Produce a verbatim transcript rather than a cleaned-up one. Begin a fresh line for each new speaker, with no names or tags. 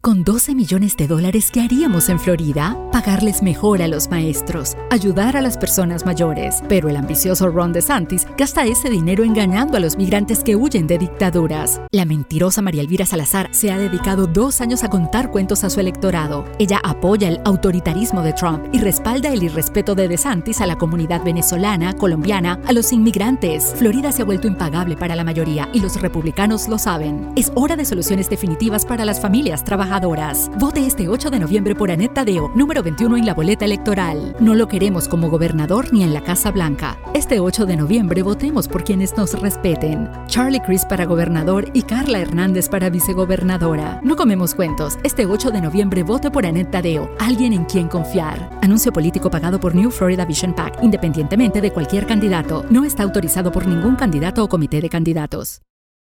Con doce millones de dólares, ¿qué haríamos en Florida? Pagarles mejor a los maestros, ayudar a las personas mayores. Pero el ambicioso Ron DeSantis gasta ese dinero engañando a los migrantes que huyen de dictaduras. La mentirosa María Elvira Salazar se ha dedicado dos años a contar cuentos a su electorado. Ella apoya el autoritarismo de Trump y respalda el irrespeto de DeSantis a la comunidad venezolana, colombiana, a los inmigrantes. Florida se ha vuelto impagable para la mayoría y los republicanos lo saben. Es hora de soluciones definitivas para las familias trabajadoras. Vote este ocho de noviembre por Annette Taddeo, número veintiuno en la boleta electoral. No lo queremos como gobernador ni en la Casa Blanca. Este ocho de noviembre votemos por quienes nos respeten. Charlie Crist para gobernador y Carla Hernández para vicegobernadora. No comemos cuentos. Este ocho de noviembre vote por Annette Taddeo, alguien en quien confiar. Anuncio político pagado por New Florida Vision PAC, independientemente de cualquier candidato. No está autorizado por ningún candidato o comité de candidatos.